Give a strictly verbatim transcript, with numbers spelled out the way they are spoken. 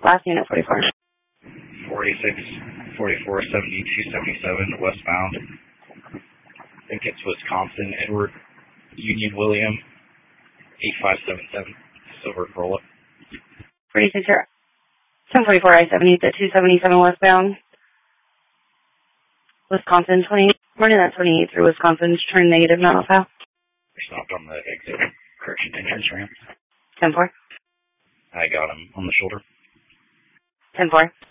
Last unit forty-four. forty-six, forty-four, seventy-two, seventy-seven, westbound. I think it's Wisconsin, Edward, Union, William, eight five seven seven, Silver Corolla. forty-six, ten forty-four I seventy to two seventy-seven westbound. Wisconsin, twenty, running at twenty-eight through Wisconsin, turn negative, not south. They're stopped on the exit, correction entrance ramp. ten four. I got him on the shoulder. ten four.